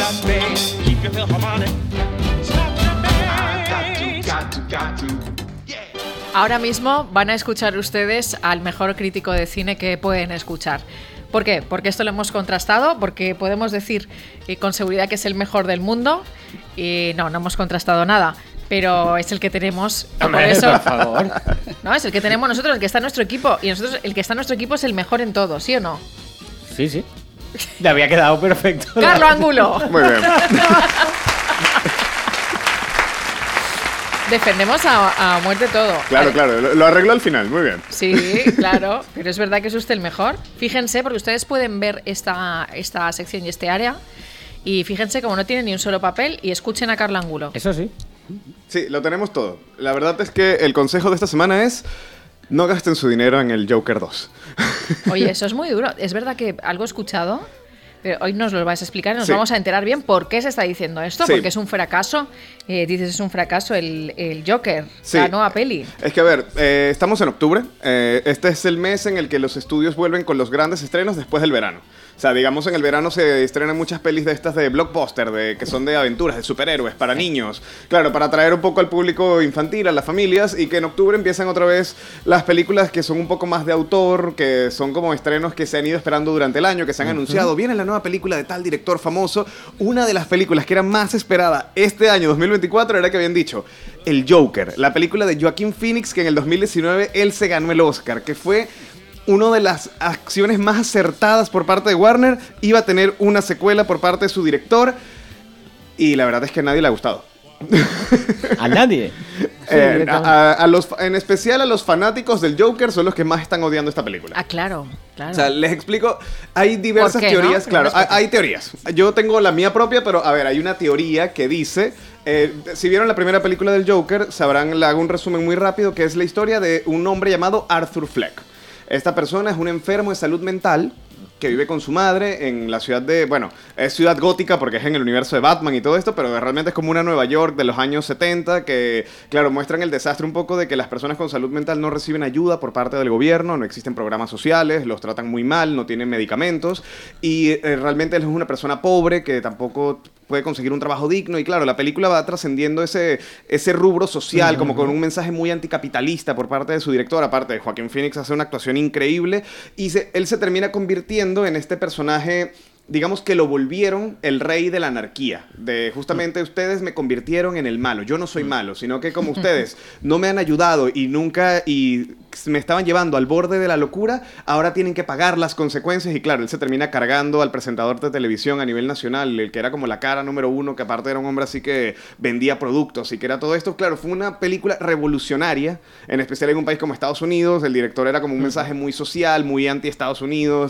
that bass, keep your Philharmonic. Stop the bass. Got to. Ahora mismo van a escuchar ustedes al mejor crítico de cine que pueden escuchar. ¿Por qué? Porque esto lo hemos contrastado, porque podemos decir con seguridad que es el mejor del mundo. Y no hemos contrastado nada, pero es el que tenemos. Hombre, por eso, por favor. No, es el que tenemos nosotros, el que está en nuestro equipo. Y nosotros, el que está en nuestro equipo es el mejor en todo, ¿sí o no? Sí. Le había quedado perfecto. ¡Carlo Angulo! Muy bien. Defendemos a muerte todo. Claro, Vale. lo arreglo al final, muy bien. Sí, claro, pero es verdad que es usted el mejor. Fíjense, porque ustedes pueden ver esta sección y este área. Y fíjense como no tiene ni un solo papel y escuchen a Carlo Angulo. Eso sí. Sí, lo tenemos todo. La verdad es que el consejo de esta semana es: no gasten su dinero en el Joker 2. Oye, eso es muy duro. Es verdad que algo he escuchado, pero hoy nos lo vais a explicar y nos Sí. vamos a enterar bien por qué se está diciendo esto, Sí. porque es un fracaso. Dices, es un fracaso el Joker, Sí. la nueva peli. Es que, a ver, estamos en octubre. Este es el mes en el que los estudios vuelven con los grandes estrenos después del verano. O sea, digamos, en el verano se estrenan muchas pelis de estas de blockbuster, que son de aventuras, de superhéroes, para niños. Claro, para atraer un poco al público infantil, a las familias, y que en octubre empiezan otra vez las películas que son un poco más de autor, que son como estrenos que se han ido esperando durante el año, que se han anunciado. Viene la nueva película de tal director famoso. Una de las películas que era más esperada este año, 2024, era que habían dicho El Joker, la película de Joaquin Phoenix, que en el 2019 él se ganó el Oscar, que fue una de las acciones más acertadas por parte de Warner. Iba a tener una secuela por parte de su director y la verdad es que a nadie le ha gustado. A nadie. En especial a los fanáticos del Joker son los que más están odiando esta película. Ah, claro. O sea, les explico, hay diversas ¿Por qué, teorías, no? claro, Primero hay teorías. Yo tengo la mía propia, pero a ver, hay una teoría que dice, si vieron la primera película del Joker, sabrán, le hago un resumen muy rápido, que es la historia de un hombre llamado Arthur Fleck. Esta persona es un enfermo de salud mental que vive con su madre en la ciudad de, bueno, es ciudad gótica porque es en el universo de Batman y todo esto, pero realmente es como una Nueva York de los años 70 que, claro, muestran el desastre un poco de que las personas con salud mental no reciben ayuda por parte del gobierno, no existen programas sociales, los tratan muy mal, no tienen medicamentos y realmente él es una persona pobre que tampoco puede conseguir un trabajo digno y claro, la película va trascendiendo ese rubro social, como con un mensaje muy anticapitalista por parte de su director. Aparte de Joaquin Phoenix hace una actuación increíble y él se termina convirtiendo en este personaje, digamos que lo volvieron el rey de la anarquía, de justamente ustedes me convirtieron en el malo, yo no soy malo, sino que como ustedes no me han ayudado y me estaban llevando al borde de la locura, ahora tienen que pagar las consecuencias y claro, él se termina cargando al presentador de televisión a nivel nacional, el que era como la cara número uno, que aparte era un hombre así que vendía productos y que era todo esto. Claro, fue una película revolucionaria, en especial en un país como Estados Unidos. El director era como un mensaje muy social, muy anti-Estados Unidos.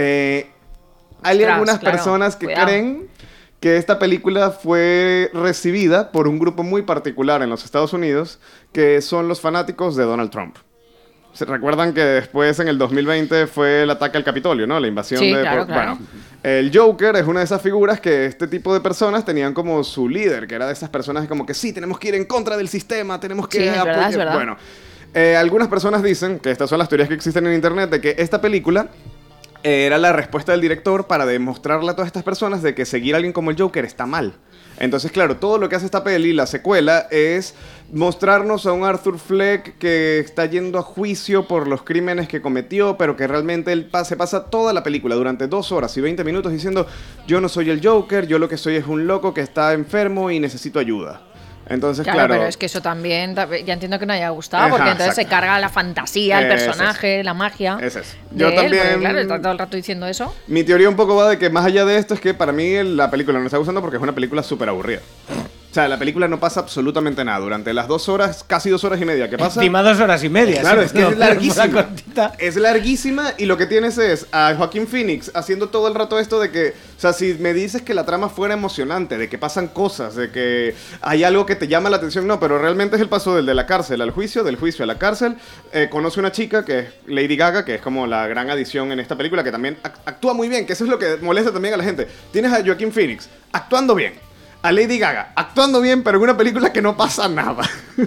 Hay algunas personas que creen que esta película fue recibida por un grupo muy particular en los Estados Unidos, que son los fanáticos de Donald Trump. ¿Se recuerdan que después, en el 2020, fue el ataque al Capitolio, ¿no? La invasión Sí, de... claro. Bueno, el Joker es una de esas figuras que este tipo de personas tenían como su líder, que era de esas personas como que sí, tenemos que ir en contra del sistema, tenemos que apoyar... Es verdad. Bueno, algunas personas dicen, que estas son las teorías que existen en internet, de que esta película era la respuesta del director para demostrarle a todas estas personas de que seguir a alguien como el Joker está mal. Entonces, claro, todo lo que hace esta peli, la secuela, es mostrarnos a un Arthur Fleck que está yendo a juicio por los crímenes que cometió, pero que realmente él se pasa toda la película durante 2 horas y 20 minutos diciendo: yo no soy el Joker, yo lo que soy es un loco que está enfermo y necesito ayuda. Entonces, claro, pero es que eso también, ya entiendo que no haya gustado, Ajá, porque entonces exacto. se carga la fantasía, el personaje, la magia. Es eso. de Yo él, también... porque, claro, está todo el rato diciendo eso. Mi teoría un poco va de que más allá de esto es que para mí la película no me está gustando porque es una película súper aburrida. O sea, la película no pasa absolutamente nada. Durante las 2 horas, casi 2 horas y media que pasa... Encima 2 horas y media. Claro, sí, es que es larguísima. una cortita. Es larguísima y lo que tienes es a Joaquin Phoenix haciendo todo el rato esto de que... O sea, si me dices que la trama fuera emocionante, de que pasan cosas, de que hay algo que te llama la atención, no, pero realmente es el paso del de la cárcel al juicio, del juicio a la cárcel. Conoce una chica que es Lady Gaga, que es como la gran adición en esta película, que también actúa muy bien, que eso es lo que molesta también a la gente. Tienes a Joaquin Phoenix actuando bien, a Lady Gaga actuando bien, pero en una película que no pasa nada.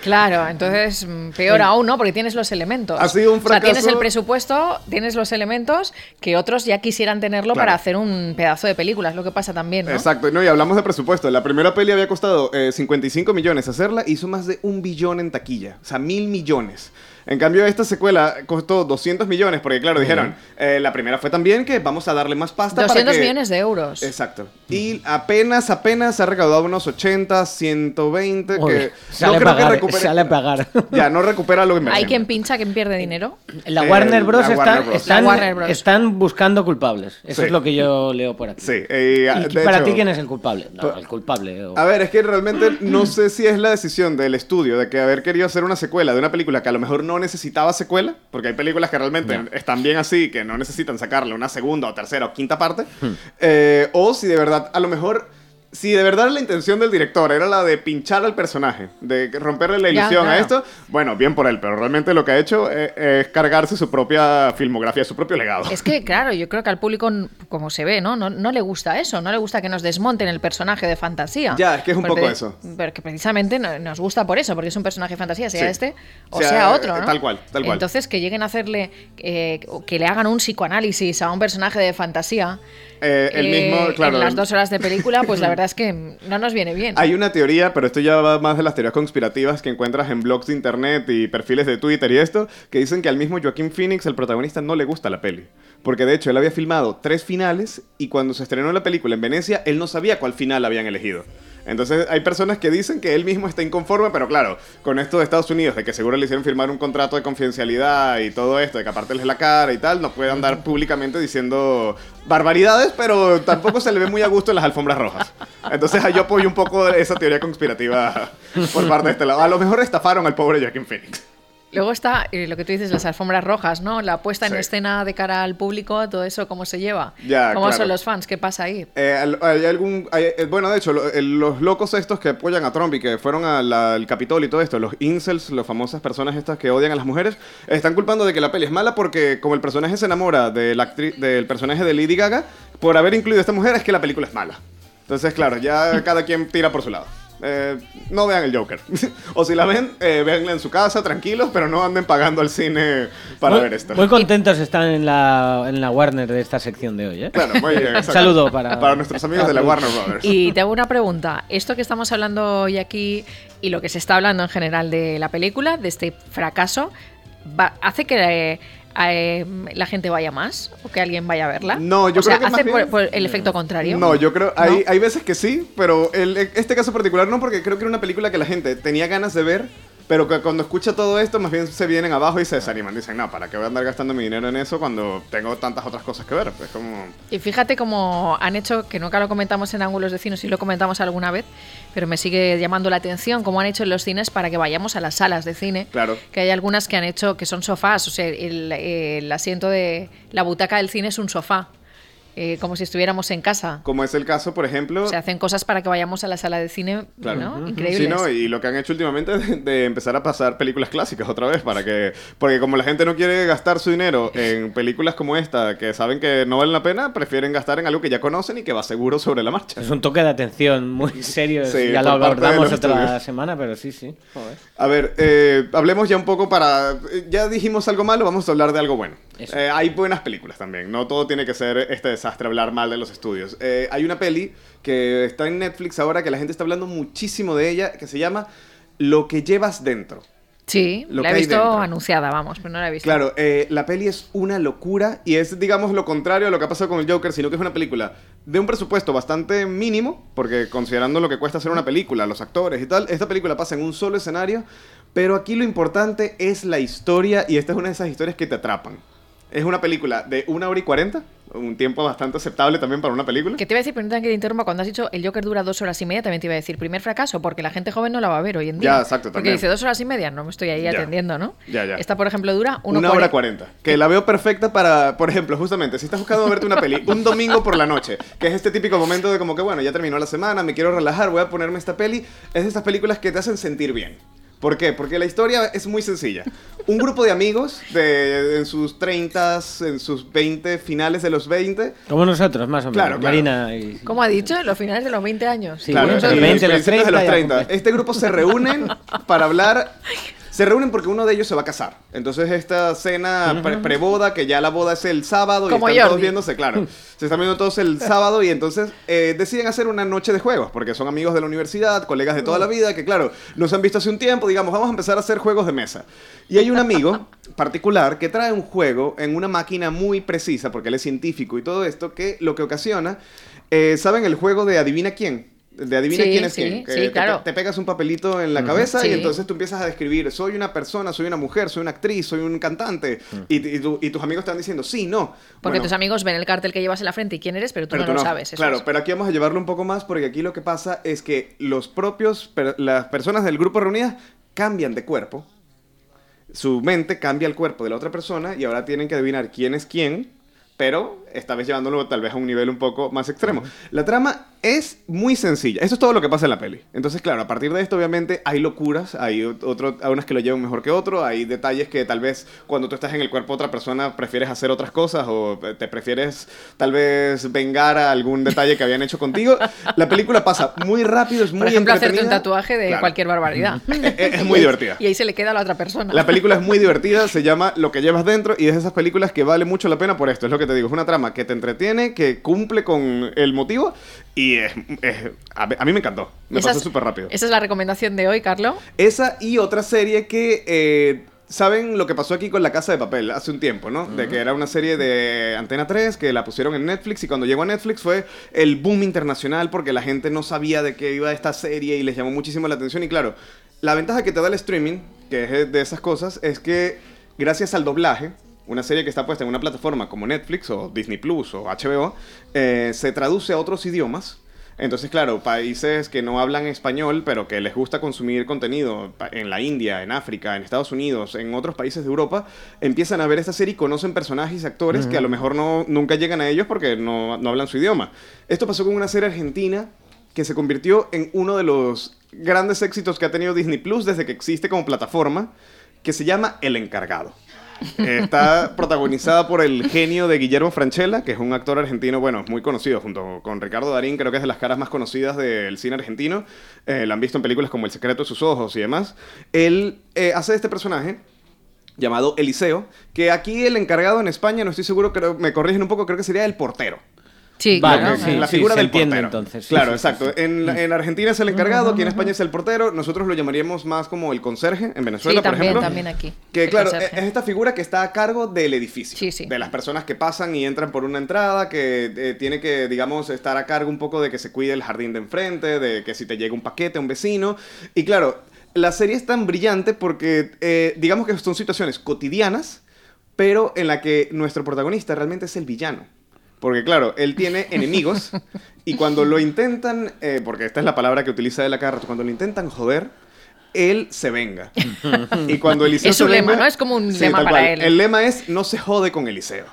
Claro, entonces peor aún, ¿no? Porque tienes los elementos. Ha sido un fracaso. O sea, tienes el presupuesto, tienes los elementos que otros ya quisieran tenerlo Claro. para hacer un pedazo de película, es lo que pasa también, ¿no? Exacto, no, y hablamos de presupuesto. La primera peli había costado 55 millones hacerla, hizo más de 1 billón en taquilla, o sea, 1.000 millones. En cambio, esta secuela costó 200 millones, porque claro, dijeron, la primera fue también que vamos a darle más pasta 200 para que... millones de euros. Exacto. Y apenas ha recaudado unos 80, 120, Uy, que sale no creo que pagar, recupere... sale a pagar. Ya, no recupera lo invertido. Hay quien pincha, quien pierde dinero. La Warner Bros. La Warner Bros. Están, La Warner Bros. están buscando culpables. Eso Sí. es lo que yo leo por aquí. Sí. ¿Y de para hecho, ti quién es el culpable? No, el culpable. A ver, es que realmente no sé si es la decisión del estudio de que haber querido hacer una secuela de una película que a lo mejor no necesitaba secuela, porque hay películas que realmente están bien así, que no necesitan sacarle una segunda o tercera o quinta parte, o si de verdad, a lo mejor, si de verdad la intención del director era la de pinchar al personaje, de romperle la Ya, ilusión a claro. esto, bueno, bien por él, pero realmente lo que ha hecho es cargarse su propia filmografía, su propio legado. Es que, claro, yo creo que al público, como se ve, ¿no? No le gusta eso, no le gusta que nos desmonten el personaje de fantasía. Ya, es que es un Porque- poco eso. Porque precisamente nos gusta por eso, porque es un personaje de fantasía, sea Sí. este o Sea, sea otro, ¿no? tal cual, tal cual. Entonces, que lleguen a hacerle, que le hagan un psicoanálisis a un personaje de fantasía El mismo, claro. en las 2 horas de película, pues la verdad es que no nos viene bien. Hay una teoría, pero esto ya va más de las teorías conspirativas que encuentras en blogs de internet y perfiles de Twitter y esto, que dicen que al mismo Joaquín Phoenix, el protagonista, no le gusta la peli. Porque de hecho él había filmado 3 finales y cuando se estrenó la película en Venecia, él no sabía cuál final habían elegido. Entonces hay personas que dicen que él mismo está inconforme, pero claro, con esto de Estados Unidos, de que seguro le hicieron firmar un contrato de confidencialidad y todo esto, de que aparte les la cara y tal, no puede andar públicamente diciendo barbaridades, pero tampoco se le ve muy a gusto en las alfombras rojas. Entonces yo apoyo un poco esa teoría conspirativa por parte de este lado. A lo mejor estafaron al pobre Joaquin Phoenix. Luego está lo que tú dices, las alfombras rojas, ¿no? La puesta en Sí. escena de cara al público, todo eso, ¿cómo se lleva? Ya, ¿Cómo claro. son los fans? ¿Qué pasa ahí? Bueno, de hecho, los locos estos que apoyan a Trump y que fueron al Capitolio y todo esto, los incels, las famosas personas estas que odian a las mujeres, están culpando de que la peli es mala porque como el personaje se enamora de del personaje de Lady Gaga, por haber incluido a esta mujer es que la película es mala. Entonces, claro, ya cada quien tira por su lado. No vean el Joker. O si la ven, véanla en su casa, tranquilos, pero no anden pagando al cine para ver esto. Muy contentos están en la Warner de esta sección de hoy, ¿eh? Claro, muy bien. exacto. Saludo para nuestros amigos de la Warner Brothers. Y te hago una pregunta. Esto que estamos hablando hoy aquí y lo que se está hablando en general de la película, de este fracaso, ¿hace que la gente vaya más o que alguien vaya a verla? No, yo o sea, creo que ¿hace más bien- por el efecto contrario? No, yo creo, ¿No? hay veces que sí, pero este caso particular no, porque creo que era una película que la gente tenía ganas de ver, pero que cuando escucha todo esto, más bien se vienen abajo y se desaniman. Dicen, no, ¿para qué voy a andar gastando mi dinero en eso cuando tengo tantas otras cosas que ver? Es como... Y fíjate cómo han hecho, que nunca lo comentamos en Ángulos de Cine, sí lo comentamos alguna vez, pero me sigue llamando la atención cómo han hecho en los cines para que vayamos a las salas de cine. Claro. Que hay algunas que han hecho que son sofás, o sea, el asiento de la butaca del cine es un sofá, como si estuviéramos en casa. Como es el caso, por ejemplo... Se hacen cosas para que vayamos a la sala de cine, Claro. ¿no? Increíbles. Sí, ¿no? Y lo que han hecho últimamente es de empezar a pasar películas clásicas otra vez porque como la gente no quiere gastar su dinero en películas como esta, que saben que no valen la pena, prefieren gastar en algo que ya conocen y que va seguro sobre la marcha. Es un toque de atención muy serio. Sí, ya lo por parte de abordamos los otra estudios. semana, pero sí, sí. Joder. A ver, hablemos ya un poco ya dijimos algo malo, vamos a hablar de algo bueno. Eso. Hay buenas películas también, no todo tiene que ser este desastre, hablar mal de los estudios. Hay una peli que está en Netflix ahora, que la gente está hablando muchísimo de ella, que se llama Lo que llevas dentro. Sí, Lo la que he hay visto dentro. anunciada, vamos, pero no la he visto. Claro, la peli es una locura y es, digamos, lo contrario a lo que ha pasado con el Joker, sino que es una película de un presupuesto bastante mínimo, porque considerando lo que cuesta hacer una película, los actores y tal, esta película pasa en un solo escenario, pero aquí lo importante es la historia y esta es una de esas historias que te atrapan. Es una película de 1 hora y 40, un tiempo bastante aceptable también para una película. Que te iba a decir, perdón que te interrumpa, cuando has dicho el Joker dura 2 horas y media, también te iba a decir primer fracaso, porque la gente joven no la va a ver hoy en día. Ya, exacto, Porque también. dice 2 horas y media, no me estoy ahí Ya. atendiendo, ¿no? Ya. Esta, por ejemplo, dura 1 hora 40. Que la veo perfecta para, por ejemplo, justamente, si estás buscando verte una peli un domingo por la noche, que es este típico momento de como que, bueno, ya terminó la semana, me quiero relajar, voy a ponerme esta peli, es de estas películas que te hacen sentir bien. ¿Por qué? Porque la historia es muy sencilla. Un grupo de amigos en sus 30, en sus 20, finales de los 20. Como nosotros, más o menos. Claro, claro. Marina y... ¿Cómo ha dicho? En los finales de los 20 años. Sí, Claro, bueno, en los 20, los principios 30, de los ya 30. cumple. Este grupo se reúnen para hablar. Se reúnen porque uno de ellos se va a casar. Entonces esta cena preboda, que ya la boda es el sábado Como y están todos Jordi. viéndose, claro. Se están viendo todos el sábado y entonces deciden hacer una noche de juegos porque son amigos de la universidad, colegas de toda la vida, que claro, nos han visto hace un tiempo, digamos, vamos a empezar a hacer juegos de mesa. Y hay un amigo particular que trae un juego en una máquina muy precisa, porque él es científico y todo esto, que lo que ocasiona, ¿saben el juego de adivina quién? De adivina Sí, quién es sí, quién. sí, claro. Te pegas un papelito en la cabeza Sí. y entonces tú empiezas a describir, soy una persona, soy una mujer, soy una actriz, soy un cantante. Y tus amigos te están diciendo, sí, no. Porque Bueno, tus amigos ven el cartel que llevas en la frente y quién eres, pero tú no lo sabes. Eso Claro, es. pero aquí vamos a llevarlo un poco más porque aquí lo que pasa es que las personas del grupo reunidas cambian de cuerpo. Su mente cambia el cuerpo de la otra persona y ahora tienen que adivinar quién es quién, pero esta vez llevándolo tal vez a un nivel un poco más extremo. La trama es muy sencilla. Eso es todo lo que pasa en la peli. Entonces, claro, a partir de esto, obviamente, hay locuras. Hay unas que lo llevan mejor que otro. Hay detalles que tal vez cuando tú estás en el cuerpo de otra persona prefieres hacer otras cosas o te prefieres tal vez vengar a algún detalle que habían hecho contigo. La película pasa muy rápido, es muy Por ejemplo, hacerte un entretenida. tatuaje de Claro. cualquier barbaridad. Es muy divertida. Y ahí se le queda a la otra persona. La película es muy divertida, se llama Lo que llevas dentro y es de esas películas que vale mucho la pena por esto, es lo que te digo, es una trama que te entretiene, que cumple con el motivo y a mí me encantó, me pasó súper rápido. Esa es la recomendación de hoy, Carlo. Esa y otra serie que... ¿Saben lo que pasó aquí con La Casa de Papel hace un tiempo, no? De que era una serie de Antena 3 que la pusieron en Netflix y cuando llegó a Netflix fue el boom internacional porque la gente no sabía de qué iba esta serie y les llamó muchísimo la atención y claro, la ventaja que te da el streaming, que es de esas cosas, es que gracias al doblaje, una serie que está puesta en una plataforma como Netflix o Disney Plus o HBO, se traduce a otros idiomas. Entonces, claro, países que no hablan español, pero que les gusta consumir contenido en la India, en África, en Estados Unidos, en otros países de Europa, empiezan a ver esta serie y conocen personajes y actores que a lo mejor nunca llegan a ellos porque no hablan su idioma. Esto pasó con una serie argentina que se convirtió en uno de los grandes éxitos que ha tenido Disney Plus desde que existe como plataforma, que se llama El Encargado. Está protagonizada por el genio de Guillermo Francella, que es un actor argentino, bueno, muy conocido, junto con Ricardo Darín, creo que es de las caras más conocidas del cine argentino. Lo han visto en películas como El secreto de sus ojos y demás. Él hace este personaje llamado Eliseo, que aquí el encargado en España, no estoy seguro, me corrigen un poco, creo que sería el portero. Sí, Vale, claro. sí, La figura se del entiende, portero. entonces. Sí, Claro, sí, sí, exacto. sí. En Argentina es el encargado, aquí en España es el portero. Nosotros lo llamaríamos más como el conserje en Venezuela, Sí, por también, ejemplo. también aquí. Que El claro, conserje. es esta figura que está a cargo del edificio. Sí, sí. De las personas que pasan y entran por una entrada, que tiene que, digamos, estar a cargo un poco de que se cuide el jardín de enfrente, de que si te llega un paquete a un vecino. Y claro, la serie es tan brillante porque, digamos que son situaciones cotidianas, pero en la que nuestro protagonista realmente es el villano. Porque claro, él tiene enemigos y cuando lo intentan, porque esta es la palabra que utiliza él a cada rato, cuando lo intentan joder, él se venga. Y cuando Eliseo Es su se lema, venga- ¿no? Es como un Sí, lema tal para cual. él. El lema es, no se jode con Eliseo.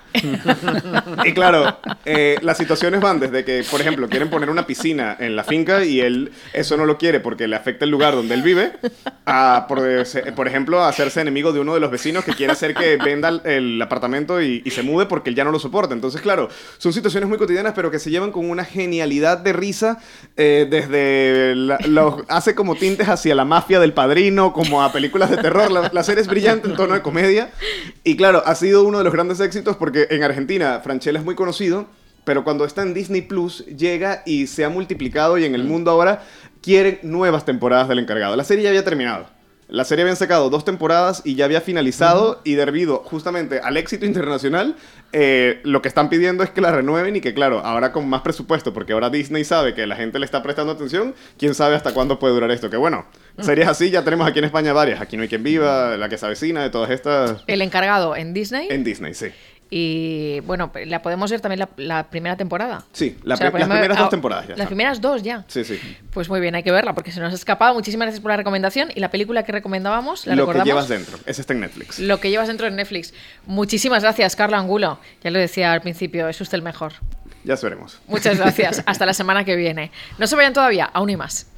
Y claro, las situaciones van desde que, por ejemplo, quieren poner una piscina en la finca y él eso no lo quiere porque le afecta el lugar donde él vive, a, por ejemplo, a hacerse enemigo de uno de los vecinos que quiere hacer que venda el apartamento y se mude porque él ya no lo soporta. Entonces, claro, son situaciones muy cotidianas, pero que se llevan con una genialidad de risa, desde hace como tintes hacia la mafia del Padrino, como a películas de terror. La serie es brillante en tono de comedia. Y claro, ha sido uno de los grandes éxitos porque en Argentina Francella es muy conocido, pero cuando está en Disney Plus llega y se ha multiplicado y en el mundo ahora quieren nuevas temporadas del encargado. La serie ya había terminado. La serie habían sacado 2 temporadas y ya había finalizado y debido justamente al éxito internacional, lo que están pidiendo es que la renueven y que claro, ahora con más presupuesto, porque ahora Disney sabe que la gente le está prestando atención, quién sabe hasta cuándo puede durar esto. Que bueno, series así ya tenemos aquí en España varias. Aquí no hay quien viva, La que se avecina, de todas estas... El encargado en Disney. En Disney, sí. Y bueno, la podemos ver también la primera temporada. Sí, O sea, las podemos ver primeras 2 temporadas ya Las están. primeras 2 ya. Sí, sí. Pues muy bien, hay que verla porque se nos ha escapado. Muchísimas gracias por la recomendación. Y la película que recomendábamos, ¿la Lo recordamos? que llevas dentro. Ese está en Netflix. Lo que llevas dentro de Netflix. Muchísimas gracias, Carlo Angulo. Ya lo decía al principio, es usted el mejor. Ya veremos. Muchas gracias. Hasta la semana que viene. No se vayan todavía, aún y más.